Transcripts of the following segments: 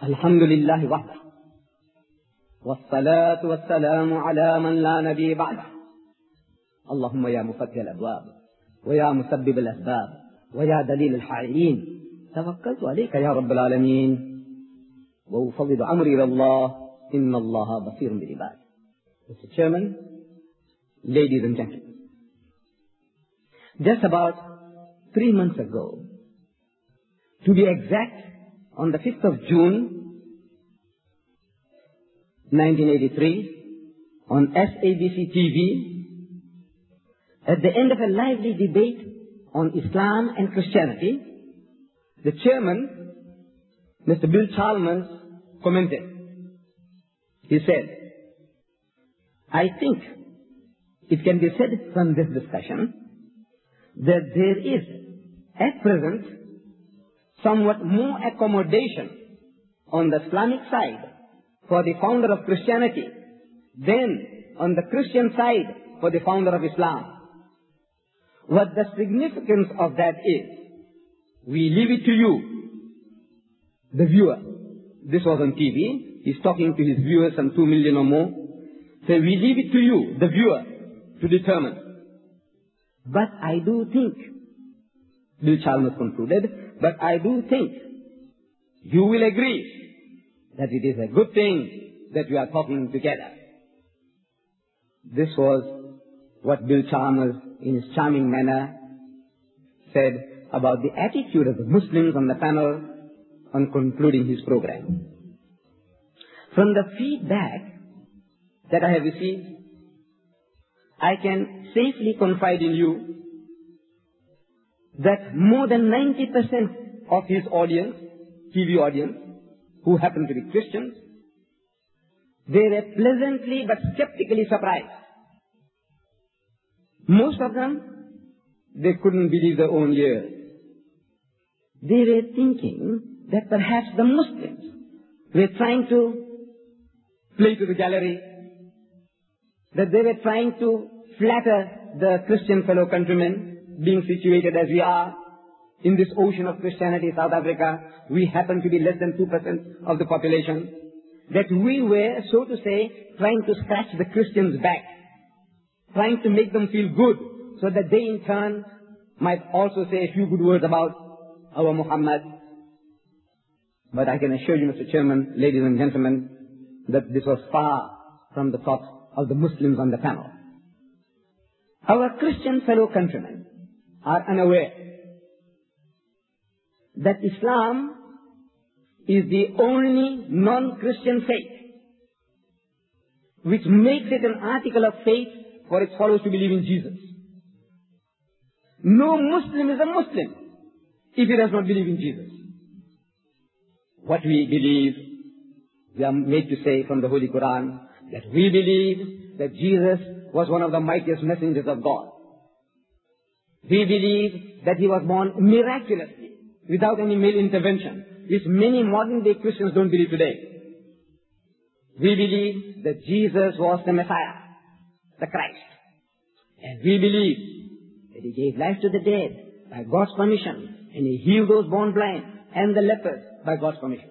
الحمد لله وحده والصلاة والسلام على من لا نبي بعده. اللهم يا مفتح الأبواب ويا مسبب الأسباب ويا دليل الحائرين، توكلت عليك يا رب العالمين وأفوض أمري إلى الله إن الله بصير بالعباد. Mr. Chairman, ladies and gentlemen, just about 3 months ago, to be exact, on the 5th of June 1983, on SABC TV, at the end of a lively debate on Islam and Christianity, the chairman, Mr. Bill Chalmers, commented. He said, "I think it can be said from this discussion that there is, at present, somewhat more accommodation on the Islamic side for the founder of Christianity than on the Christian side for the founder of Islam. What the significance of that is, we leave it to you, the viewer." This was on TV. He's talking to his viewers, some 2 million or more. So we leave it to you, the viewer, to determine. But I do think, Bill Chalmers concluded, but I do think you will agree that it is a good thing that we are talking together. This was what Bill Chalmers, in his charming manner, said about the attitude of the Muslims on the panel on concluding his program. From the feedback that I have received, I can safely confide in you that more than 90% of his audience, TV audience, who happen to be Christians, they were pleasantly but skeptically surprised. Most of them, they couldn't believe their own ears. They were thinking that perhaps the Muslims were trying to play to the gallery, that they were trying to flatter the Christian fellow countrymen, being situated as we are in this ocean of Christianity, South Africa. We happen to be less than 2% of the population. That we were, so to say, trying to scratch the Christians' back, trying to make them feel good, so that they in turn might also say a few good words about our Muhammad. But I can assure you, Mr. Chairman, ladies and gentlemen, that this was far from the thoughts of the Muslims on the panel. Our Christian fellow countrymen are unaware that Islam is the only non-Christian faith which makes it an article of faith for its followers to believe in Jesus. No Muslim is a Muslim if he does not believe in Jesus. What we believe, we are made to say from the Holy Quran, that we believe that Jesus was one of the mightiest messengers of God. We believe that he was born miraculously, without any male intervention, which many modern day Christians don't believe today. We believe that Jesus was the Messiah, the Christ. And we believe that he gave life to the dead by God's permission, and he healed those born blind and the lepers by God's permission.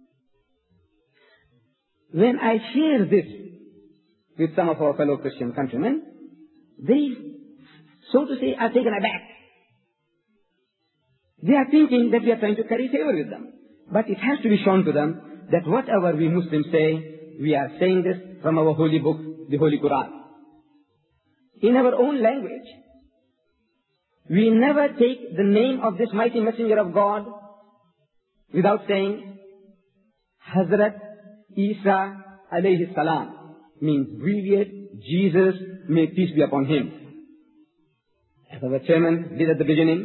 When I share this with some of our fellow Christian countrymen, they, so to say, are taken aback. They are thinking that we are trying to curry favor with them. But it has to be shown to them that whatever we Muslims say, we are saying this from our holy book, the Holy Quran. In our own language, we never take the name of this mighty messenger of God without saying Hazrat Isa alayhi salam, means revered Jesus, may peace be upon him. As our chairman did at the beginning,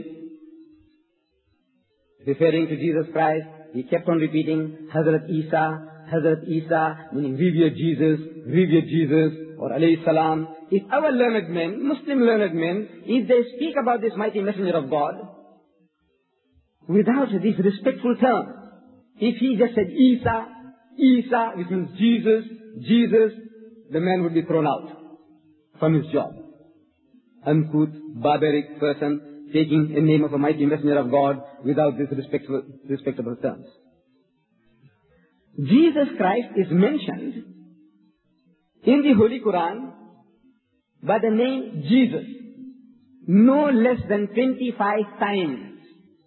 referring to Jesus Christ, he kept on repeating Hazrat Isa, meaning revered Jesus, or alayhi salam. If our learned men, Muslim learned men, if they speak about this mighty messenger of God, without this respectful term, if he just said Isa, which means Jesus, the man would be thrown out from his job. Uncouth, barbaric person taking a name of a mighty messenger of God without this respectable terms. Jesus Christ is mentioned in the Holy Quran by the name Jesus no less than 25 times,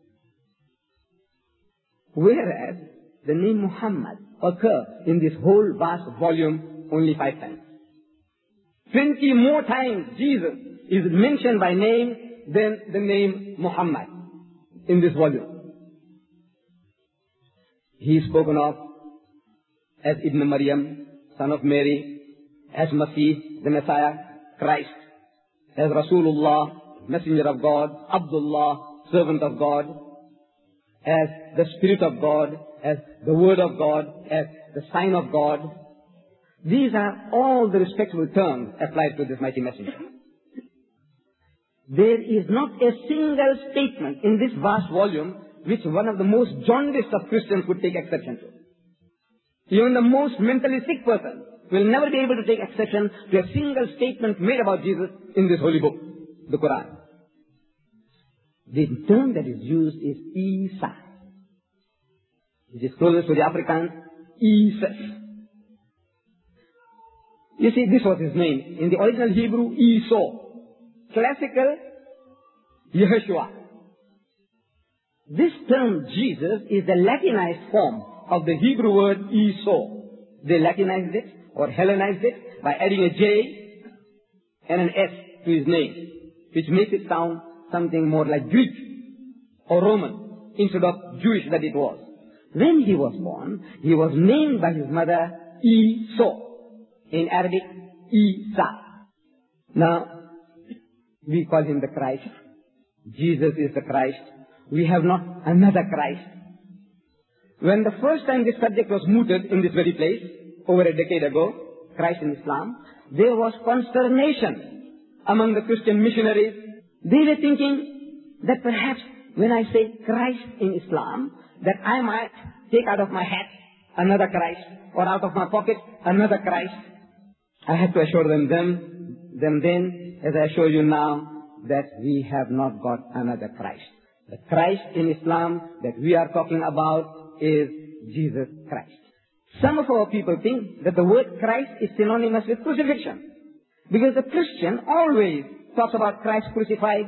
whereas the name Muhammad occurs in this whole vast volume only 5 times. 20 more times Jesus is mentioned by name than the name Muhammad in this volume. He is spoken of as Ibn Maryam, son of Mary, as Masih, the Messiah, Christ, as Rasulullah, messenger of God, Abdullah, servant of God, as the Spirit of God, as the Word of God, as the sign of God. These are all the respectable terms applied to this mighty messenger. There is not a single statement in this vast volume which one of the most jaundiced of Christians would take exception to. Even the most mentally sick person will never be able to take exception to a single statement made about Jesus in this holy book, the Quran. The term that is used is Isa. It is closest to the Afrikaans, Jesus. You see, this was his name. In the original Hebrew, Esau. Classical, Yeshua. This term Jesus is the Latinized form of the Hebrew word Esau. They Latinized it or Hellenized it by adding a J and an S to his name, which makes it sound something more like Greek or Roman instead of Jewish that it was. When he was born, he was named by his mother Esau. In Arabic, Isa. Now, we call him the Christ. Jesus is the Christ. We have not another Christ. When the first time this subject was mooted in this very place, over a decade ago, Christ in Islam, there was consternation among the Christian missionaries. They were thinking that perhaps when I say Christ in Islam, that I might take out of my hat another Christ, or out of my pocket another Christ. I had to assure them then, as I assure you now, that we have not got another Christ. The Christ in Islam that we are talking about is Jesus Christ. Some of our people think that the word Christ is synonymous with crucifixion. Because the Christian always talks about Christ crucified,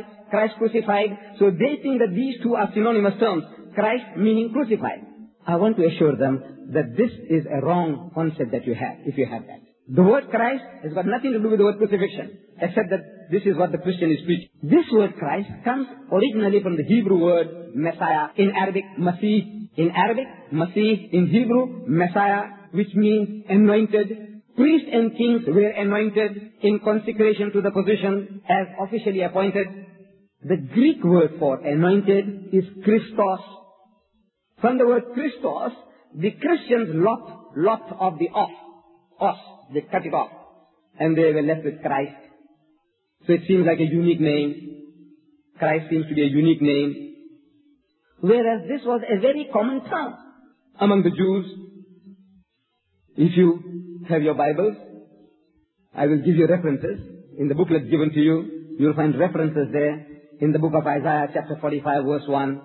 so they think that these two are synonymous terms. Christ meaning crucified. I want to assure them that this is a wrong concept that you have, if you have that. The word Christ has got nothing to do with the word crucifixion, except that this is what the Christian is preaching. This word Christ comes originally from the Hebrew word Messiah, in Arabic, Masih. In Arabic, Masih, in Hebrew, Messiah, which means anointed. Priests and kings were anointed in consecration to the position as officially appointed. The Greek word for anointed is Christos. From the word Christos, the Christians lopped off the os. They cut it off. And they were left with Christ. So it seems like a unique name. Christ seems to be a unique name. Whereas this was a very common term among the Jews. If you have your Bibles, I will give you references. In the booklet given to you, you will find references there. In the book of Isaiah, chapter 45, verse 1,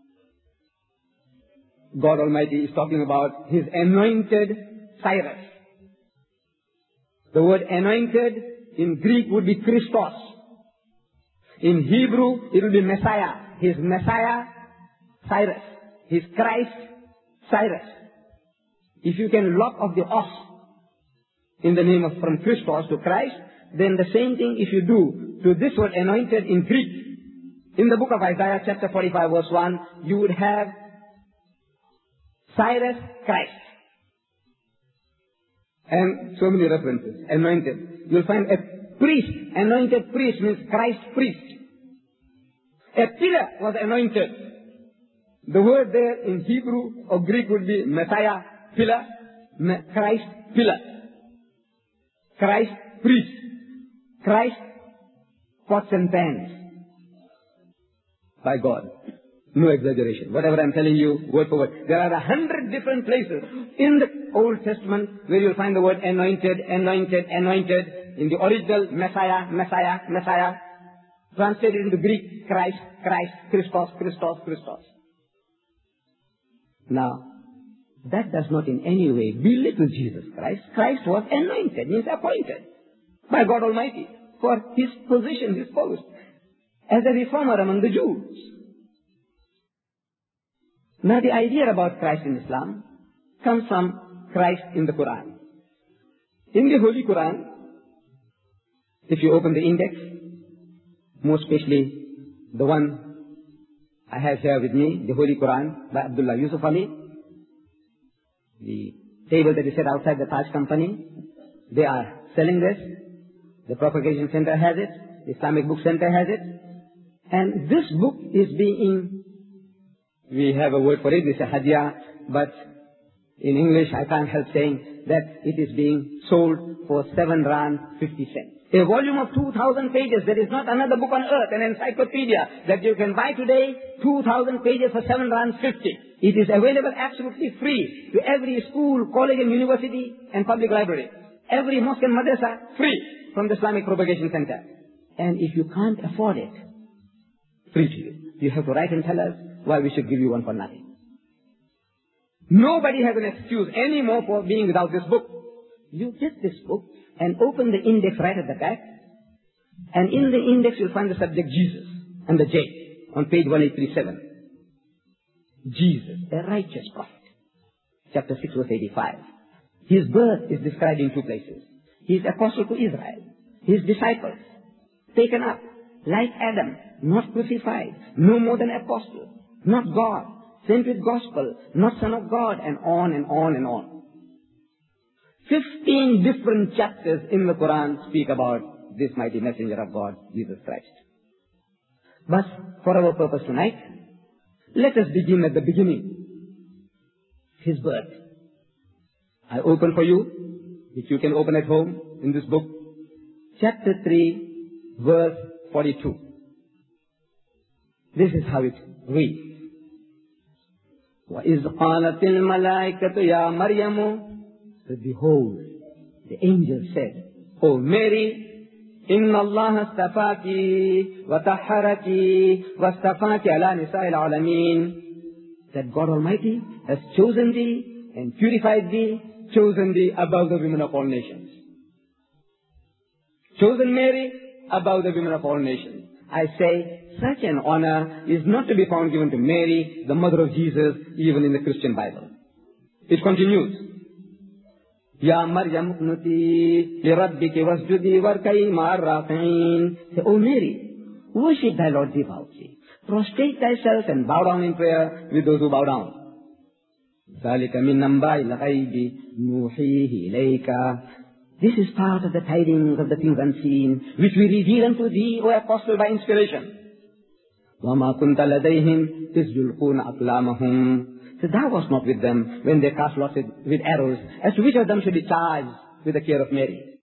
God Almighty is talking about His anointed Cyrus. The word anointed in Greek would be Christos. In Hebrew, it will be Messiah. His Messiah, Cyrus. His Christ, Cyrus. If you can lop off the os in the name of from Christos to Christ, then the same thing if you do to this word anointed in Greek. In the book of Isaiah, chapter 45, verse 1, you would have Cyrus, Christ. And so many references. Anointed. You'll find a priest. Anointed priest means Christ priest. A pillar was anointed. The word there in Hebrew or Greek would be Messiah, pillar, Christ, pillar. Christ priest. Christ pots and pans. By God. No exaggeration. Whatever I'm telling you, word for word. There are 100 different places in the Old Testament where you'll find the word anointed, anointed, anointed. In the original, Messiah, Messiah, Messiah. Translated into Greek, Christ, Christ, Christos, Christos, Christos. Now, that does not in any way belittle Jesus Christ. Christ was anointed, means appointed by God Almighty for his position, his post as a reformer among the Jews. Now the idea about Christ in Islam comes from Christ in the Quran. In the Holy Quran, if you open the index, more especially the one I have here with me, the Holy Quran by Abdullah Yusuf Ali, the table that is set outside the Taj Company, they are selling this. The Propagation Center has it. The Islamic Book Center has it. And this book is being, we have a word for it, it's a hadiyah, but in English I can't help saying that it is being sold for 7 rand 50 cents. A volume of 2,000 pages. There is not another book on earth, an encyclopedia that you can buy today, 2,000 pages for 7 rand 50. It is available absolutely free to every school, college and university and public library. Every mosque and madrasa, free from the Islamic Propagation Center. And if you can't afford it, free to you. You have to write and tell us why we should give you one for nothing. Nobody has an excuse anymore for being without this book. You get this book and open the index right at the back. And in the index you'll find the subject Jesus and the J on page 1837. Jesus, a righteous prophet. Chapter 6 verse 85. His birth is described in 2 places. He is apostle to Israel. His disciples, taken up, like Adam, not crucified, no more than apostle, not God, sent with gospel, not son of God, and on and on and on. 15 different chapters in the Quran speak about this mighty messenger of God, Jesus Christ. But for our purpose tonight, let us begin at the beginning. His birth. I open for you, which you can open at home in this book, chapter 3, verse 42. This is how it reads. وَإِذْ قَالَتِ الْمَلَائِكَةُ يَا مَرْيَمُ. So behold, the angel said, O Mary, إِنَّ اللَّهَ اسْتَفَاكِ وَطَهَّرَكِ وَاسْتَفَاكِ عَلَى نِسَاءِ الْعَالَمِينَ. That God Almighty has chosen thee and purified thee, chosen thee above the women of all nations. Chosen Mary above the women of all nations. I say, such an honor is not to be found given to Mary, the mother of Jesus, even in the Christian Bible. It continues. Ya Maryam qnuti li rabbiki wasjudi warkai ma'ar rafi'in. Say, O Mary, worship thy Lord devoutly. Prostrate thyself and bow down in prayer with those who bow down. ذَلِكَ مِنْ نَبَأِ الْغَيْبِ نُوحِيهِ إِلَيْكَ. This is part of the tidings of the things unseen, which we reveal unto thee, O Apostle, by inspiration. وَمَا كُنْتَ لَدَيْهِمْ إِذْ يُلْقُونَ أَقْلَامَهُمْ. So thou wast not with them when they cast lots with arrows, as to which of them should be charged with the care of Mary.